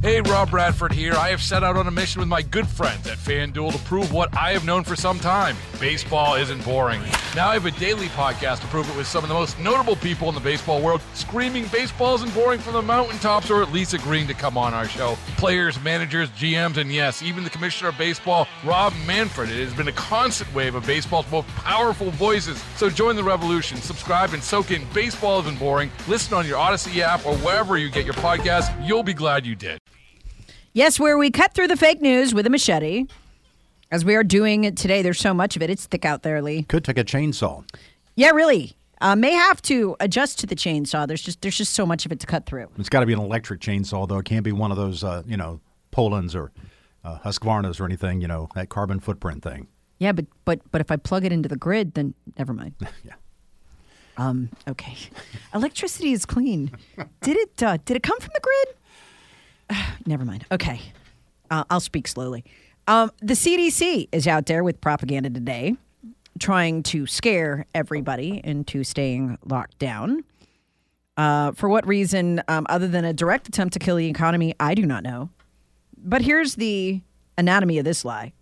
Hey, Rob Bradford here. I have set out on a mission with my good friends at FanDuel to prove what I have known for some time. Baseball isn't boring. Now I have a daily podcast to prove it with some of the most notable people in the baseball world, screaming baseball isn't boring from the mountaintops, or at least agreeing to come on our show. Players, managers, GMs, and yes, even the commissioner of baseball, Rob Manfred. It has been a constant wave of baseball's most powerful voices. So join the revolution. Subscribe and soak in Baseball Isn't Boring. Listen on your Odyssey app or wherever you get your podcasts. You'll be glad you did. Yes, where we cut through the fake news with a machete, as we are doing it today. There's so much of it. It's thick out there, Lee. Could take a chainsaw. Yeah, really. May have to adjust to the chainsaw. There's just so much of it to cut through. It's got to be an electric chainsaw, though. It can't be one of those, Polands or Husqvarnas or anything, that carbon footprint thing. Yeah, but if I plug it into the grid, then never mind. Yeah. Okay. Electricity is clean. Did it come from the grid? Never mind. Okay. I'll speak slowly. The CDC is out there with propaganda today, trying to scare everybody into staying locked down. For what reason, other than a direct attempt to kill the economy, I do not know. But here's the anatomy of this lie.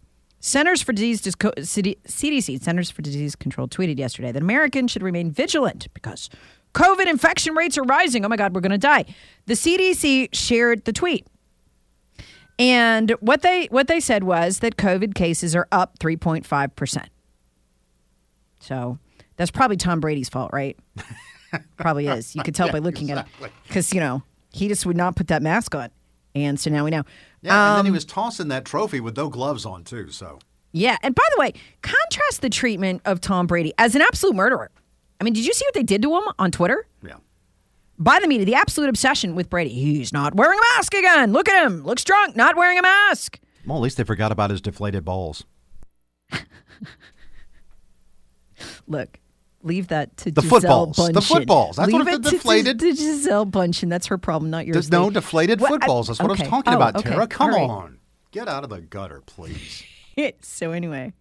CDC, Centers for Disease Control, tweeted yesterday that Americans should remain vigilant because COVID infection rates are rising. Oh my God, we're going to die. The CDC shared the tweet. And what they said was that COVID cases are up 3.5%. So that's probably Tom Brady's fault, right? Probably is. You could tell by looking at it. Because, he just would not put that mask on. And so now we know. Yeah, and then he was tossing that trophy with no gloves on, too. So yeah. And by the way, contrast the treatment of Tom Brady as an absolute murderer. I mean, did you see what they did to him on Twitter? Yeah. By the media, the absolute obsession with Brady. He's not wearing a mask again. Look at him. Looks drunk, not wearing a mask. Well, at least they forgot about his deflated balls. Look, leave that to the Gisele footballs. Bundchen. The footballs. That's leave what it deflated. To Gisele Bundchen. That's her problem, not yours. There's no deflated footballs. That's what I was talking about, okay. Tara. Come right. on. Get out of the gutter, please. So anyway.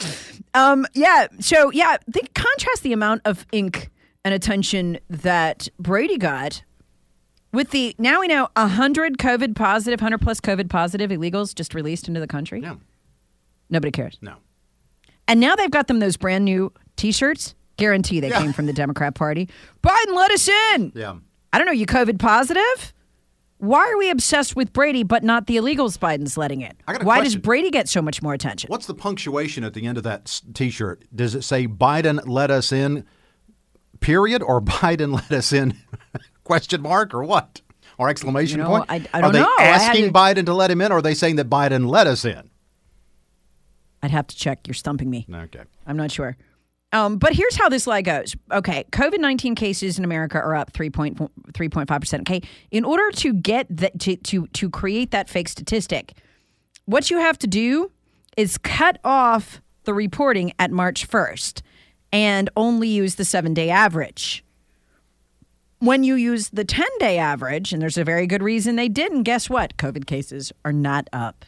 Contrast the amount of ink and attention that Brady got with the, now we know, 100 plus COVID positive illegals just released into the country. Yeah. Nobody cares. No. And now they've got them those brand new T-shirts. Guarantee they came from the Democrat Party. Biden let us in. Yeah. I don't know, you COVID positive? Why are we obsessed with Brady but not the illegals Biden's letting in? Why does Brady get so much more attention? What's the punctuation at the end of that T-shirt? Does it say Biden let us in, period, or Biden let us in, question mark, or what? Or exclamation point? I don't know. Are they asking Biden to let him in, or are they saying that Biden let us in? I'd have to check. You're stumping me. Okay. I'm not sure. But here's how this lie goes. Okay, COVID-19 cases in America are up 3.5%. Okay, in order to get that to create that fake statistic, what you have to do is cut off the reporting at March 1st and only use the 7-day average. When you use the 10-day average, and there's a very good reason they didn't, guess what? COVID cases are not up.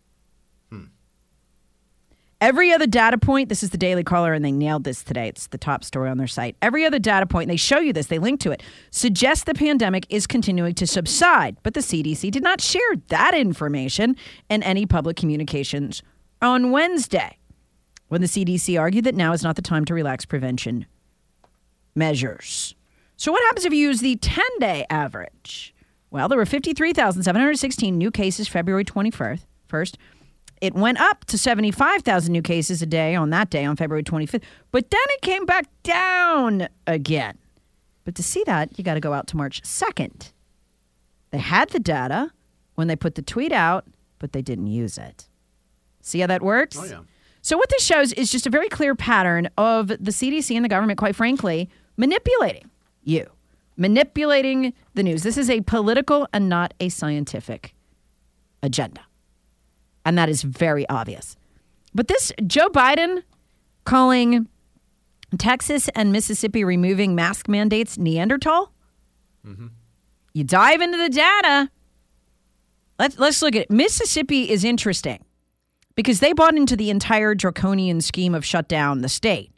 Every other data point, this is the Daily Caller, and they nailed this today. It's the top story on their site. Every other data point, and they show you this, they link to it, suggests the pandemic is continuing to subside. But the CDC did not share that information in any public communications on Wednesday, when the CDC argued that now is not the time to relax prevention measures. So what happens if you use the 10-day average? Well, there were 53,716 new cases February 21st. It went up to 75,000 new cases a day on that day on February 25th, but then it came back down again. But to see that, you got to go out to March 2nd. They had the data when they put the tweet out, but they didn't use it. See how that works? Oh, yeah. So what this shows is just a very clear pattern of the CDC and the government, quite frankly, manipulating you, manipulating the news. This is a political and not a scientific agenda. And that is very obvious. But this Joe Biden calling Texas and Mississippi removing mask mandates Neanderthal. Mm-hmm. You dive into the data. Let's look at it. Mississippi is interesting because they bought into the entire draconian scheme of shut down the state.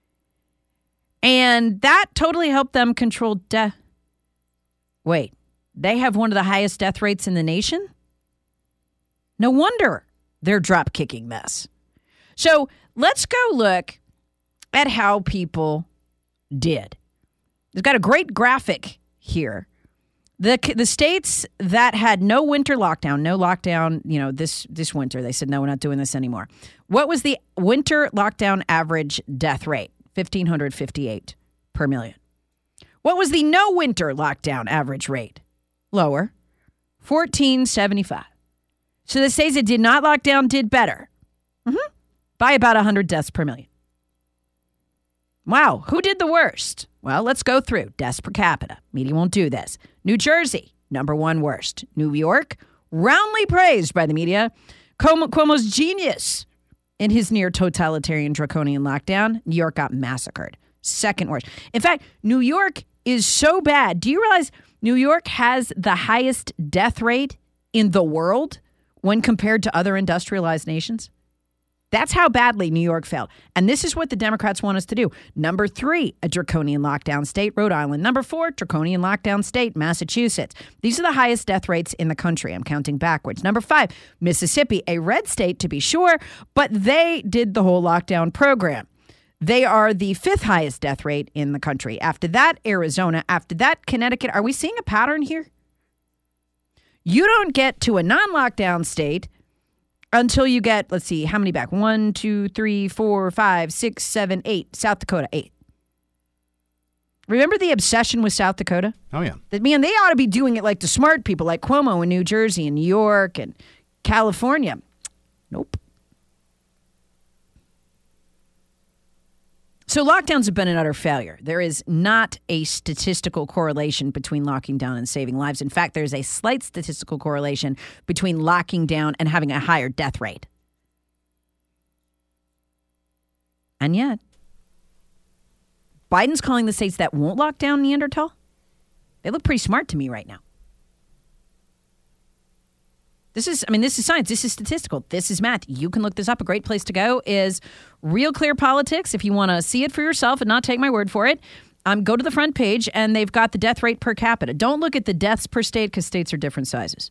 And that totally helped them control death. Wait, they have one of the highest death rates in the nation? No wonder they're drop-kicking this. So let's go look at how people did. We've got a great graphic here. The states that had no winter lockdown, this winter, they said, no, we're not doing this anymore. What was the winter lockdown average death rate? 1,558 per million. What was the no winter lockdown average rate? Lower, 1,475. So the states that did not lock down did better by about 100 deaths per million. Wow, who did the worst? Well, let's go through. Deaths per capita. Media won't do this. New Jersey, number one worst. New York, roundly praised by the media. Cuomo's genius in his near totalitarian draconian lockdown. New York got massacred. Second worst. In fact, New York is so bad. Do you realize New York has the highest death rate in the world when compared to other industrialized nations? That's how badly New York failed. And this is what the Democrats want us to do. Number 3, a draconian lockdown state, Rhode Island. Number 4, draconian lockdown state, Massachusetts. These are the highest death rates in the country. I'm counting backwards. Number 5, Mississippi, a red state to be sure, but they did the whole lockdown program. They are the 5th highest death rate in the country. After that, Arizona. After that, Connecticut. Are we seeing a pattern here? You don't get to a non-lockdown state until you get, let's see, how many back? 1, 2, 3, 4, 5, 6, 7, 8. South Dakota, 8. Remember the obsession with South Dakota? Oh, yeah. That, man, they ought to be doing it like the smart people, like Cuomo in New Jersey and New York and California. Nope. So lockdowns have been an utter failure. There is not a statistical correlation between locking down and saving lives. In fact, there's a slight statistical correlation between locking down and having a higher death rate. And yet, Biden's calling the states that won't lock down Neanderthal. They look pretty smart to me right now. This is science. This is statistical. This is math. You can look this up. A great place to go is Real Clear Politics. If you want to see it for yourself and not take my word for it, go to the front page, and they've got the death rate per capita. Don't look at the deaths per state because states are different sizes.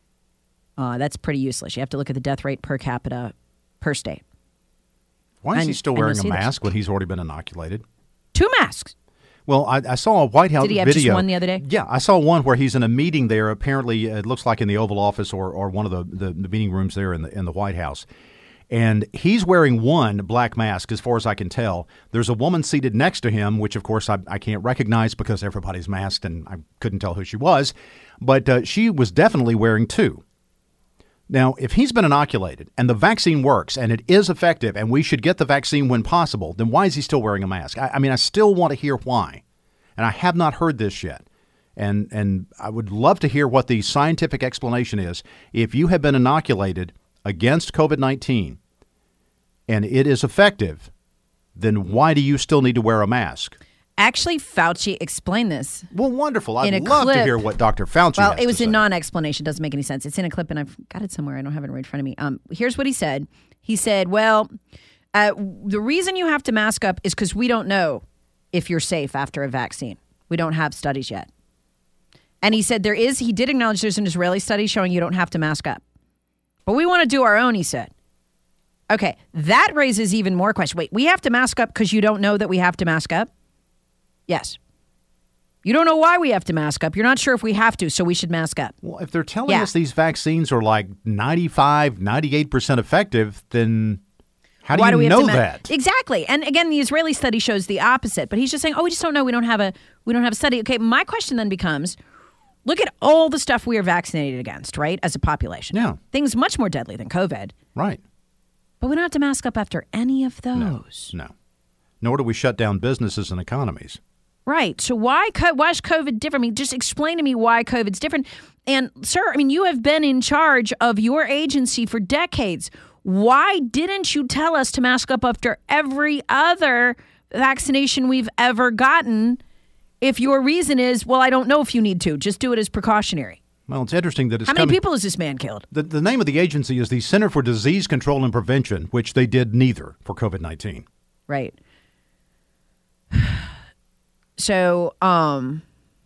That's pretty useless. You have to look at the death rate per capita per state. Why is he still wearing a mask when he's already been inoculated? 2 masks. Well, I saw a White House video. Did he have just one the other day? Yeah, I saw one where he's in a meeting there. Apparently, it looks like in the Oval Office or one of the meeting rooms there in the White House. And he's wearing one black mask, as far as I can tell. There's a woman seated next to him, which, of course, I can't recognize because everybody's masked, and I couldn't tell who she was. But she was definitely wearing 2. Now, if he's been inoculated and the vaccine works and it is effective and we should get the vaccine when possible, then why is he still wearing a mask? I still want to hear why. And I have not heard this yet. And I would love to hear what the scientific explanation is. If you have been inoculated against COVID-19 and it is effective, then why do you still need to wear a mask? Actually, Fauci explained this. Well, wonderful. I'd love to hear what Dr. Fauci has to say. Well, it was a non-explanation. Doesn't make any sense. It's in a clip, and I've got it somewhere. I don't have it right in front of me. Here's what he said. He said, well, the reason you have to mask up is because we don't know if you're safe after a vaccine. We don't have studies yet. And he said he did acknowledge there's an Israeli study showing you don't have to mask up. But we want to do our own, he said. Okay, that raises even more questions. Wait, we have to mask up because you don't know that we have to mask up? Yes. You don't know why we have to mask up. You're not sure if we have to, so we should mask up. Well, if they're telling us these vaccines are like 95, 98% effective, then how do you know that? Exactly. And again, the Israeli study shows the opposite. But he's just saying, we just don't know. We don't have a study. Okay, my question then becomes, look at all the stuff we are vaccinated against, right, as a population. Yeah. Things much more deadly than COVID. Right. But we don't have to mask up after any of those. No. Nor do we shut down businesses and economies. Right. So why is COVID different? Just explain to me why COVID's different. And, sir, you have been in charge of your agency for decades. Why didn't you tell us to mask up after every other vaccination we've ever gotten if your reason is, well, I don't know if you need to. Just do it as precautionary. Well, it's interesting that it's How many people has this man killed? The name of the agency is the Center for Disease Control and Prevention, which they did neither for COVID-19. Right. So,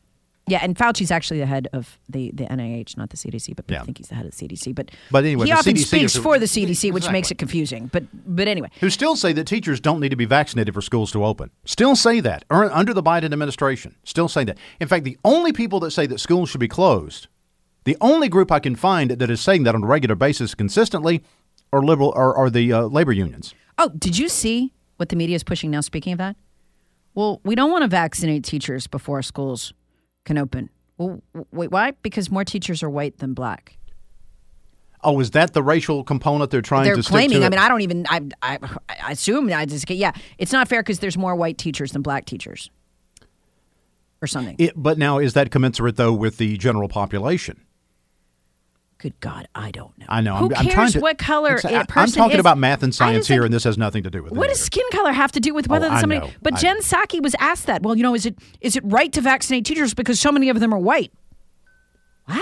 Yeah, and Fauci's actually the head of the NIH, not the CDC, but I think he's the head of the CDC. But anyway, he the often CDC speaks for the CDC, exactly. which makes it confusing. But anyway. Who still say that teachers don't need to be vaccinated for schools to open. Still say that, under the Biden administration. Still say that. In fact, the only people that say that schools should be closed, the only group I can find that is saying that on a regular basis consistently are the labor unions. Oh, did you see what the media is pushing now, speaking of that? Well, we don't want to vaccinate teachers before schools can open. Well, wait, why? Because more teachers are white than black. Oh, is that the racial component they're trying to claiming, stick to? I mean, I don't even, I assume, it's not fair because there's more white teachers than black teachers or something. But now, is that commensurate, though, with the general population? Good God, I don't know. I know. Who cares I'm trying to, what color a person I'm talking is? about math and science here, and this has nothing to do with it. What does skin color have to do with whether somebody? know. But Jen Psaki was asked that. Well, is it right to vaccinate teachers because so many of them are white? What?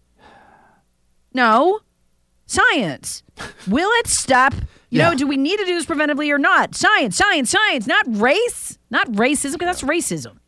No. Science. Will it stop? Do we need to do this preventively or not? Science, not race, not racism, because that's racism.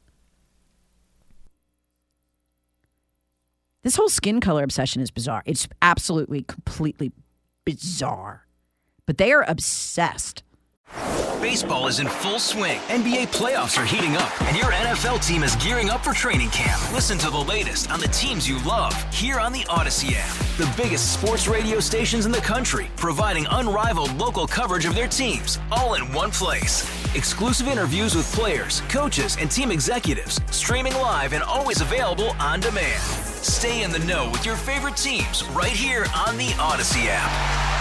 This whole skin color obsession is bizarre. It's absolutely, completely bizarre. But they are obsessed. Baseball is in full swing. NBA playoffs are heating up, and your NFL team is gearing up for training camp. Listen to the latest on the teams you love here on the Odyssey app. The biggest sports radio stations in the country, providing unrivaled local coverage of their teams, all in one place. Exclusive interviews with players, coaches, and team executives, streaming live and always available on demand. Stay in the know with your favorite teams right here on the Odyssey app.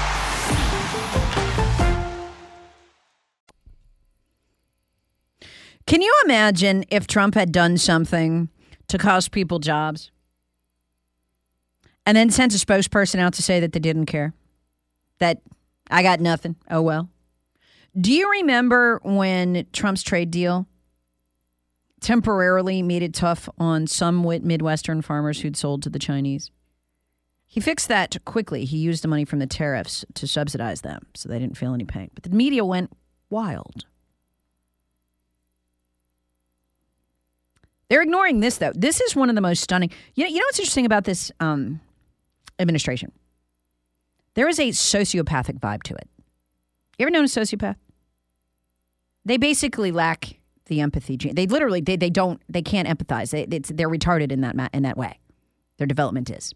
Can you imagine if Trump had done something to cost people jobs and then sent a spokesperson out to say that they didn't care? That I got nothing. Oh, well. Do you remember when Trump's trade deal temporarily made it tough on some Midwestern farmers who'd sold to the Chinese? He fixed that quickly. He used the money from the tariffs to subsidize them so they didn't feel any pain. But the media went wild. They're ignoring this, though. This is one of the most stunning. You know what's interesting about this administration? There is a sociopathic vibe to it. You ever known a sociopath? They basically lack the empathy gene. They literally they can't empathize. They're retarded in that way. Their development is.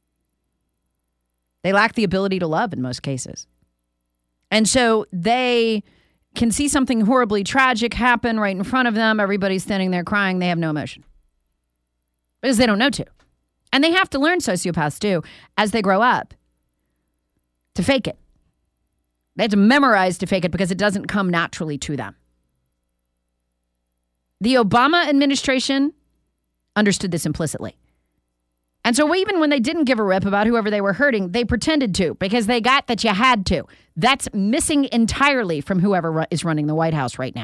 They lack the ability to love in most cases, and so they can see something horribly tragic happen right in front of them. Everybody's standing there crying. They have no emotion because they don't know to. And they have to learn, sociopaths do, as they grow up, to fake it. They have to memorize to fake it because it doesn't come naturally to them. The Obama administration understood this implicitly. And so even when they didn't give a rip about whoever they were hurting, they pretended to because they got that you had to. That's missing entirely from whoever is running the White House right now.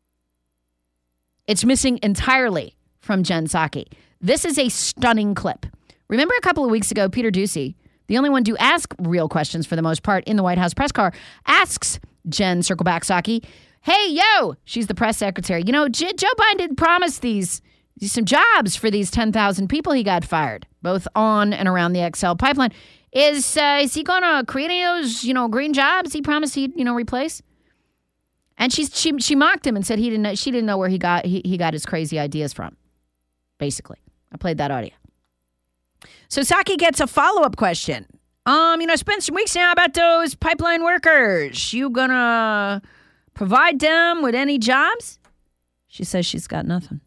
It's missing entirely from Jen Psaki. This is a stunning clip. Remember a couple of weeks ago, Peter Doocy, the only one to ask real questions for the most part in the White House press car, asks Jen Circleback Psaki, hey, yo, she's the press secretary. Joe Biden promised some jobs for these 10,000 people he got fired, both on and around the XL pipeline. Is he going to create any of those, green jobs he promised he'd, replace? And she mocked him and said she didn't know where he got his crazy ideas from. Basically, I played that audio. So Psaki gets a follow-up question. It's been some weeks now about those pipeline workers. You gonna provide them with any jobs? She says she's got nothing.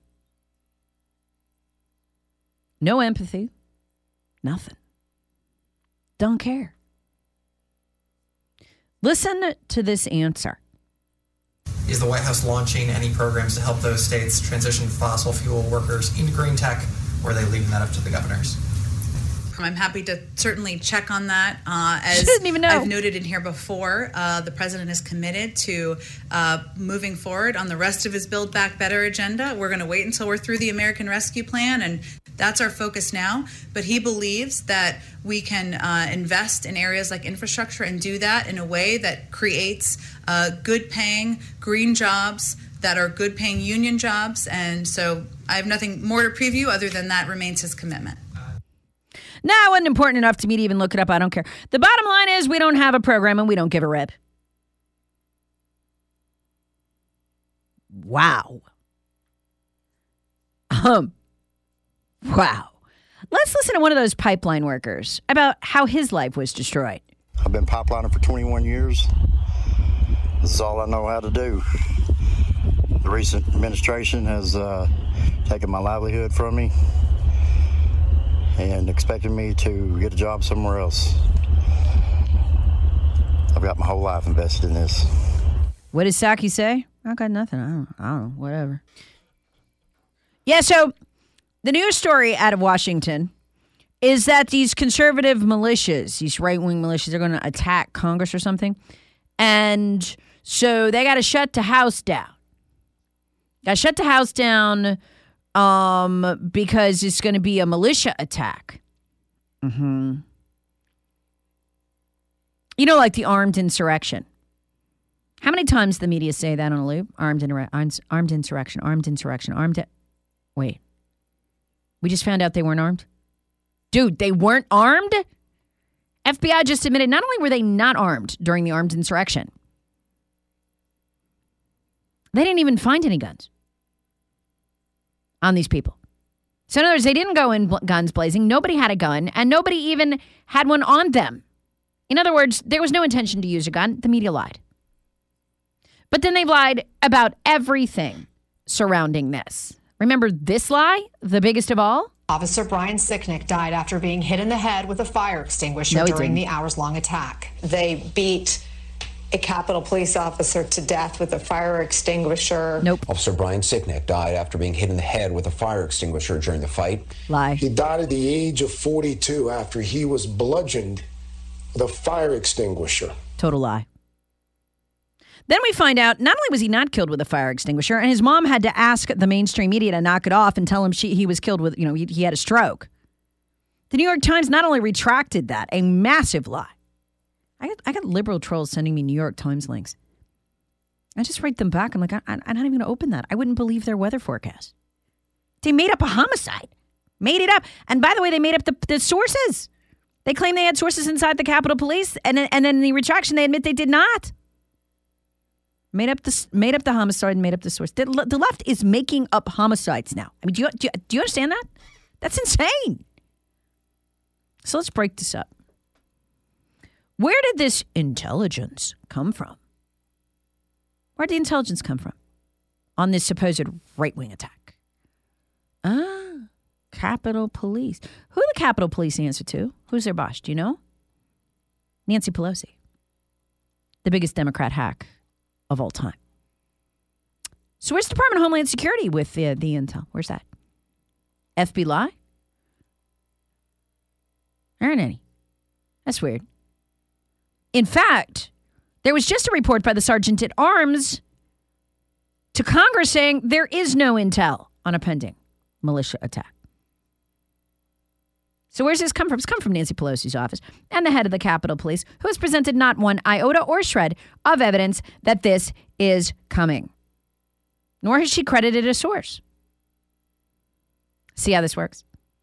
No empathy. Nothing. Don't care. Listen to this answer. Is the White House launching any programs to help those states transition fossil fuel workers into green tech, or are they leaving that up to the governors? I'm happy to certainly check on that. As she didn't even know. I've noted in here before, the president is committed to moving forward on the rest of his Build Back Better agenda. We're going to wait until we're through the American Rescue Plan, and that's our focus now. But he believes that we can invest in areas like infrastructure and do that in a way that creates good-paying green jobs that are good-paying union jobs. And so I have nothing more to preview other than that remains his commitment. No, it wasn't important enough to me to even look it up. I don't care. The bottom line is we don't have a program and we don't give a rip. Wow. Wow. Let's listen to one of those pipeline workers about how his life was destroyed. I've been pipelining for 21 years. This is all I know how to do. The recent administration has taken my livelihood from me and expected me to get a job somewhere else. I've got my whole life invested in this. What does Psaki say? I got nothing. I don't know. Whatever. Yeah, so the news story out of Washington is that these conservative militias, these right-wing militias, are going to attack Congress or something. And so they got to shut the House down. Got to shut the House down because it's going to be a militia attack. Mm-hmm. You know, like the armed insurrection. How many times the media say that on a loop? Armed insurrection. Wait. We just found out they weren't armed? Dude, they weren't armed? FBI just admitted not only were they not armed during the armed insurrection, they didn't even find any guns on these people. So in other words, they didn't go in guns blazing. Nobody had a gun, and nobody even had one on them. In other words, there was no intention to use a gun. The media lied. But then they lied about everything surrounding this. Remember this lie, the biggest of all? Officer Brian Sicknick died after being hit in the head with a fire extinguisher during the hours-long attack. They beat a Capitol Police officer to death with a fire extinguisher. Nope. Officer Brian Sicknick died after being hit in the head with a fire extinguisher during the fight. Lie. He died at the age of 42 after he was bludgeoned with a fire extinguisher. Total lie. Then we find out not only was he not killed with a fire extinguisher, and his mom had to ask the mainstream media to knock it off and tell him he was killed with, he had a stroke. The New York Times not only retracted that, a massive lie. I got liberal trolls sending me New York Times links. I just write them back. I'm like, I'm not even going to open that. I wouldn't believe their weather forecast. They made up a homicide. Made it up. And by the way, they made up the sources. They claim they had sources inside the Capitol Police, and then in the retraction, they admit they did not. Made up the homicide and made up the source. The left is making up homicides now. I mean, do you understand that? That's insane. So let's break this up. Where did this intelligence come from? Where did the intelligence come from on this supposed right-wing attack? Capitol Police. Who do the Capitol Police answer to? Who's their boss? Do you know? Nancy Pelosi, the biggest Democrat hack of all time. So where's the Department of Homeland Security with the intel? Where's that? FBI? There aren't any. That's weird. In fact, there was just a report by the Sergeant at Arms to Congress saying there is no intel on a pending militia attack. So where's this come from? It's come from Nancy Pelosi's office and the head of the Capitol Police, who has presented not one iota or shred of evidence that this is coming. Nor has she credited a source. See how this works?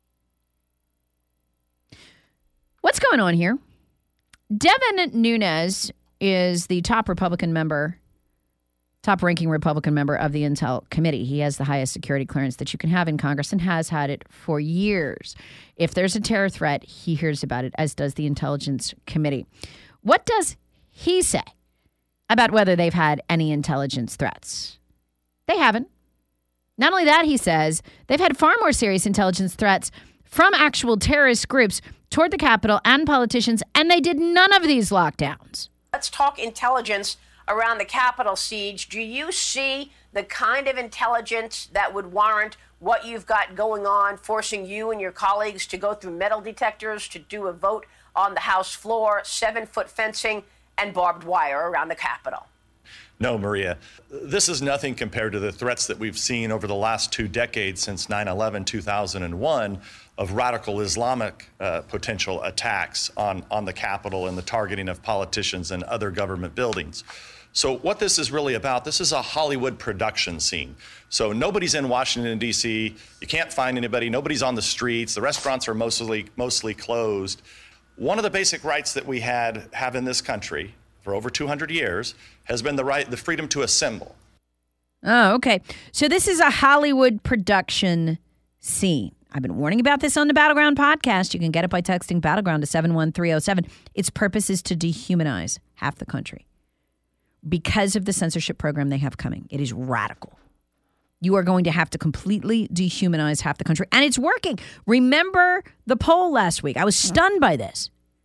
What's going on here? Devin Nunes is the top-ranking Republican member of the Intel Committee. He has the highest security clearance that you can have in Congress and has had it for years. If there's a terror threat, he hears about it, as does the Intelligence Committee. What does he say about whether they've had any intelligence threats? They haven't. Not only that, he says, they've had far more serious intelligence threats from actual terrorist groups toward the Capitol and politicians, and they did none of these lockdowns. Let's talk intelligence around the Capitol siege. Do you see the kind of intelligence that would warrant what you've got going on, forcing you and your colleagues to go through metal detectors to do a vote on the House floor, 7-foot fencing, and barbed wire around the Capitol? No, Maria, this is nothing compared to the threats that we've seen over the last 2 decades since 9/11, 2001, of radical Islamic potential attacks on the Capitol and the targeting of politicians and other government buildings. So what this is really about, this is a Hollywood production scene. So nobody's in Washington, D.C. You can't find anybody. Nobody's on the streets. The restaurants are mostly closed. One of the basic rights that we have in this country for over 200 years has been the freedom to assemble. Oh, okay. So this is a Hollywood production scene. I've been warning about this on the Battleground podcast. You can get it by texting Battleground to 71307. Its purpose is to dehumanize half the country because of the censorship program they have coming. It is radical. You are going to have to completely dehumanize half the country. And it's working. Remember the poll last week. I was stunned by this.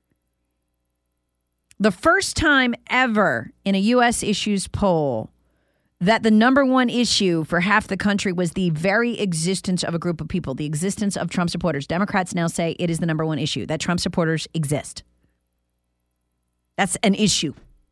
The first time ever in a U.S. issues poll that the number one issue for half the country was the very existence of a group of people, the existence of Trump supporters. Democrats now say it is the number one issue, that Trump supporters exist. That's an issue.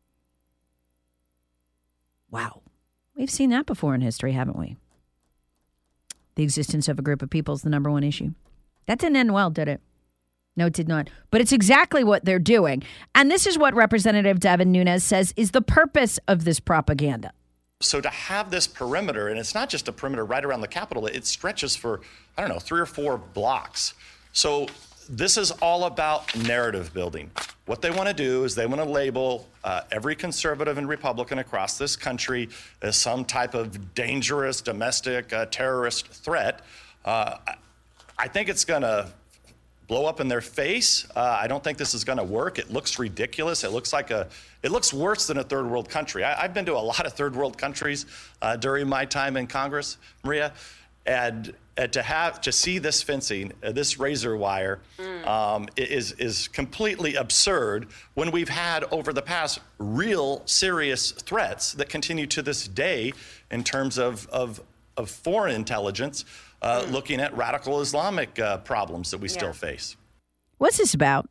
Wow. We've seen that before in history, haven't we? The existence of a group of people is the number one issue. That didn't end well, did it? No, it did not. But it's exactly what they're doing. And this is what Representative Devin Nunes says is the purpose of this propaganda. So to have this perimeter, and it's not just a perimeter right around the Capitol, it stretches for, 3 or 4 blocks. So this is all about narrative building. What they want to do is they want to label every conservative and Republican across this country as some type of dangerous domestic terrorist threat. I think it's going to blow up in their face. I don't think this is going to work. It looks ridiculous. It looks worse than a third world country. I've been to a lot of third world countries during my time in Congress, Maria, and to see this fencing, this razor wire, is completely absurd when we've had over the past real serious threats that continue to this day in terms of foreign intelligence. Looking at radical Islamic problems that we still face. What's this about?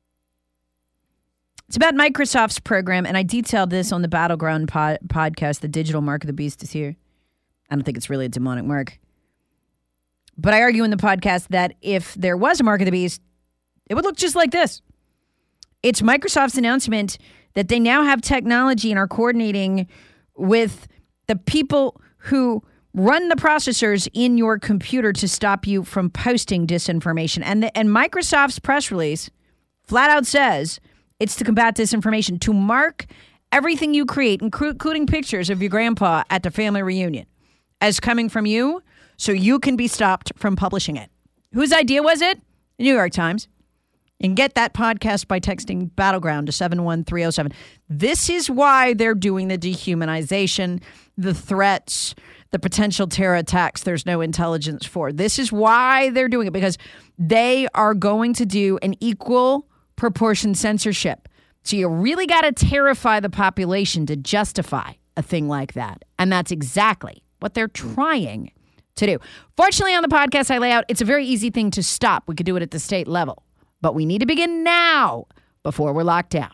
It's about Microsoft's program, and I detailed this on the Battleground podcast. The digital mark of the beast is here. I don't think it's really a demonic mark. But I argue in the podcast that if there was a mark of the beast, it would look just like this. It's Microsoft's announcement that they now have technology and are coordinating with the people who run the processors in your computer to stop you from posting disinformation. And Microsoft's press release flat out says it's to combat disinformation, to mark everything you create, including pictures of your grandpa at the family reunion, as coming from you so you can be stopped from publishing it. Whose idea was it? The New York Times. And get that podcast by texting Battleground to 71307. This is why they're doing the dehumanization, the threats, the potential terror attacks there's no intelligence for. This is why they're doing it, because they are going to do an equal proportion censorship. So you really got to terrify the population to justify a thing like that. And that's exactly what they're trying to do. Fortunately, on the podcast I lay out, it's a very easy thing to stop. We could do it at the state level. But we need to begin now before we're locked down.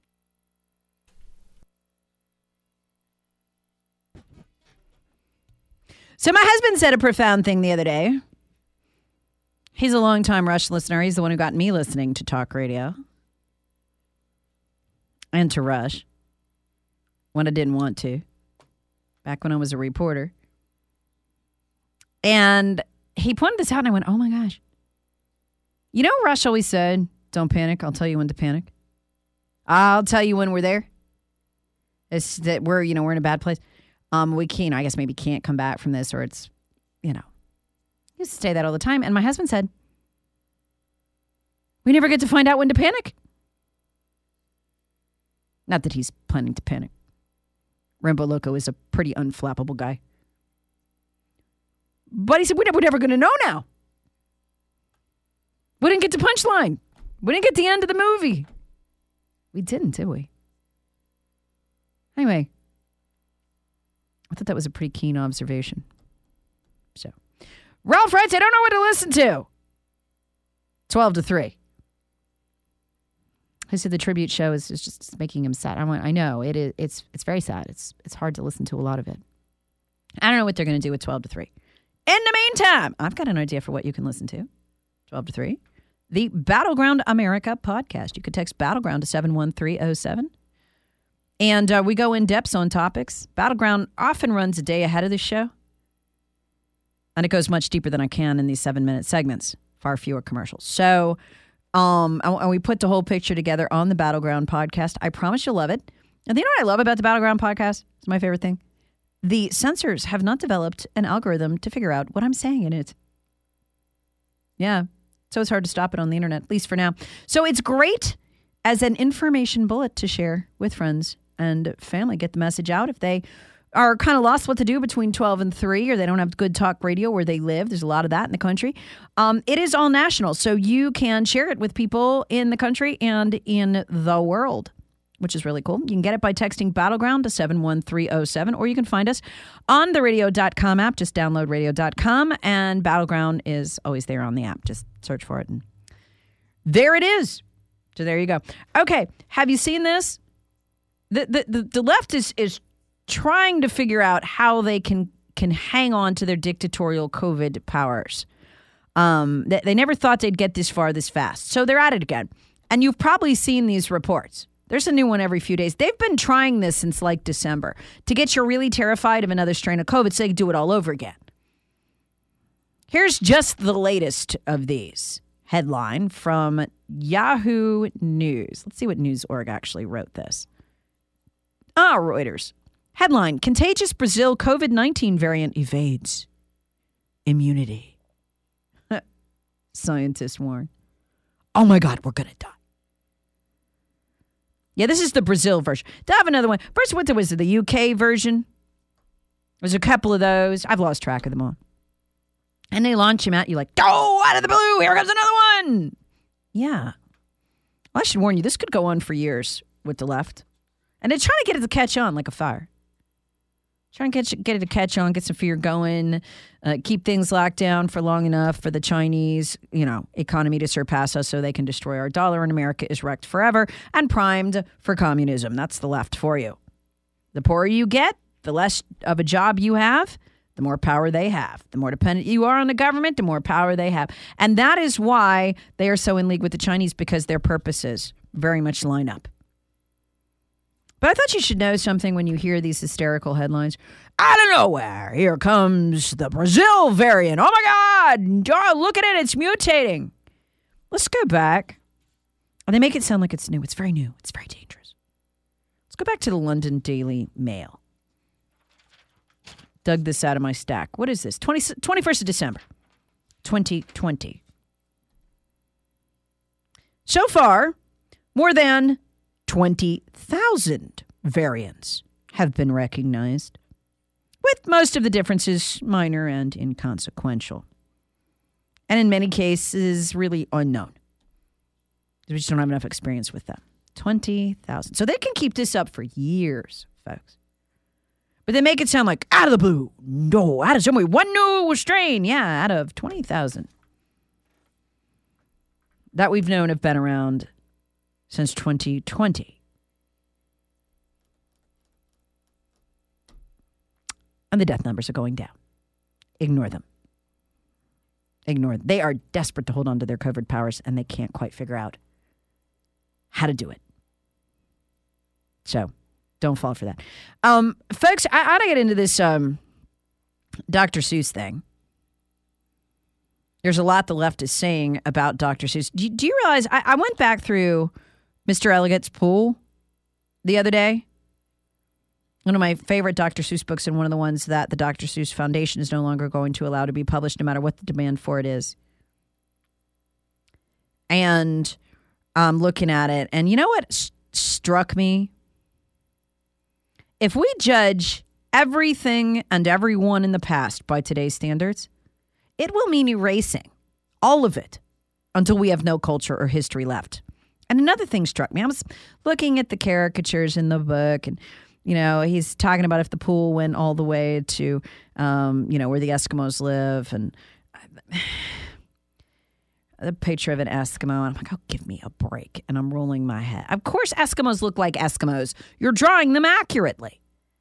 So my husband said a profound thing the other day. He's a longtime Rush listener. He's the one who got me listening to talk radio and to Rush when I didn't want to, back when I was a reporter. And he pointed this out, and I went, oh, my gosh. You know, Rush always said, don't panic. I'll tell you when to panic. I'll tell you when we're there. It's that we're in a bad place. We can, I guess maybe can't come back from this, or it's, he used to say that all the time. And my husband said, we never get to find out when to panic. Not that he's planning to panic. Rambo Loco is a pretty unflappable guy. But he said, we're never going to know now. We didn't get to punchline. We didn't get the end of the movie. We didn't, did we? Anyway, I thought that was a pretty keen observation. So, Ralph writes, I don't know what to listen to. 12 to 3. He said the tribute show is just making him sad. I know it is. It's very sad. It's hard to listen to a lot of it. I don't know what they're going to do with 12 to 3. In the meantime, I've got an idea for what you can listen to. 12 to 3. The Battleground America podcast. You could text Battleground to 71307. And we go in depth on topics. Battleground often runs a day ahead of the show. And it goes much deeper than I can in these 7-minute segments. Far fewer commercials. So, and we put the whole picture together on the Battleground podcast. I promise you'll love it. And you know what I love about the Battleground podcast? It's my favorite thing. The censors have not developed an algorithm to figure out what I'm saying in it. Yeah. So it's hard to stop it on the internet, at least for now. So it's great as an information bullet to share with friends and family. Get the message out if they are kind of lost what to do between 12 and 3, or they don't have good talk radio where they live. There's a lot of that in the country. It is all national, so you can share it with people in the country and in the world, which is really cool. You can get it by texting Battleground to 71307, or you can find us on the radio.com app. Just download radio.com, and Battleground is always there on the app. Just search for it, and there it is. So there you go. Okay, have you seen this? The left is trying to figure out how they can hang on to their dictatorial COVID powers. They never thought they'd get this far this fast. So they're at it again. And you've probably seen these reports. There's a new one every few days. They've been trying this since like December to get you really terrified of another strain of COVID so they can do it all over again. Here's just the latest of these. Headline from Yahoo News. Let's see what News.org actually wrote this. Reuters. Headline, contagious Brazil COVID-19 variant evades immunity. Scientists warn. Oh my God, we're going to die. Yeah, this is the Brazil version. Do I have another one? First, what was the UK version? There's a couple of those. I've lost track of them all. And they launch him at you like, oh, out of the blue, here comes another one. Yeah. Well, I should warn you, this could go on for years with the left. And they're trying to get it to catch on like a fire. Trying to get it to catch on, get some fear going, keep things locked down for long enough for the Chinese, economy to surpass us so they can destroy our dollar, and America is wrecked forever and primed for communism. That's the left for you. The poorer you get, the less of a job you have, the more power they have. The more dependent you are on the government, the more power they have. And that is why they are so in league with the Chinese, because their purposes very much line up. But I thought you should know something when you hear these hysterical headlines. Out of nowhere, here comes the Brazil variant. Oh my God, oh, look at it, it's mutating. Let's go back. And they make it sound like it's new. It's very new. It's very dangerous. Let's go back to the London Daily Mail. Dug this out of my stack. What is this? 21st of December, 2020. So far, more than 20,000 variants have been recognized, with most of the differences minor and inconsequential. And in many cases, really unknown. We just don't have enough experience with them. 20,000. So they can keep this up for years, folks. But they make it sound like out of the blue. No, out of somewhere. One new strain. Yeah, out of 20,000. That we've known have been around since 2020. And the death numbers are going down. Ignore them. Ignore them. They are desperate to hold on to their COVID powers, and they can't quite figure out how to do it. So, don't fall for that. Folks, I ought to get into this Dr. Seuss thing. There's a lot the left is saying about Dr. Seuss. Do you realize I went back through Mr. Elegant's Pool the other day? One of my favorite Dr. Seuss books, and one of the ones that the Dr. Seuss Foundation is no longer going to allow to be published no matter what the demand for it is. And I'm looking at it, and you know what struck me? If we judge everything and everyone in the past by today's standards, it will mean erasing all of it until we have no culture or history left. And another thing struck me. I was looking at the caricatures in the book, and he's talking about if the pool went all the way to, where the Eskimos live. And The picture of an Eskimo, and I'm like, oh, give me a break. And I'm rolling my head. Of course, Eskimos look like Eskimos. You're drawing them accurately.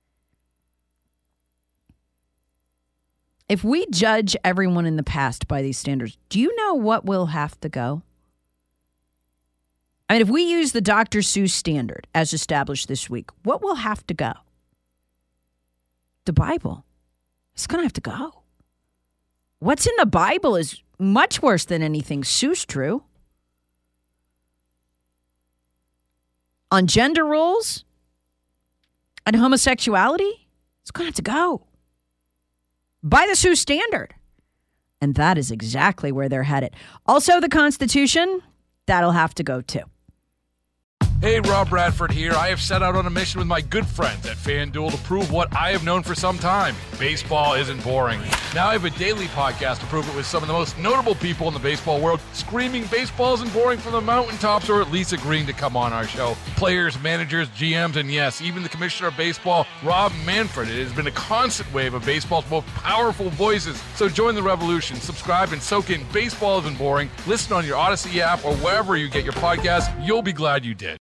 If we judge everyone in the past by these standards, do you know what will have to go? I mean, if we use the Dr. Seuss standard as established this week, what will have to go? The Bible. It's going to have to go. What's in the Bible is much worse than anything Seuss drew. On gender roles and homosexuality, it's going to have to go. By the Seuss standard. And that is exactly where they're headed. Also, the Constitution, that'll have to go too. Hey, Rob Bradford here. I have set out on a mission with my good friends at FanDuel to prove what I have known for some time. Baseball isn't boring. Now I have a daily podcast to prove it with some of the most notable people in the baseball world, screaming baseball isn't boring from the mountaintops, or at least agreeing to come on our show. Players, managers, GMs, and yes, even the commissioner of baseball, Rob Manfred. It has been a constant wave of baseball's most powerful voices. So join the revolution. Subscribe and soak in Baseball Isn't Boring. Listen on your Odyssey app or wherever you get your podcasts. You'll be glad you did.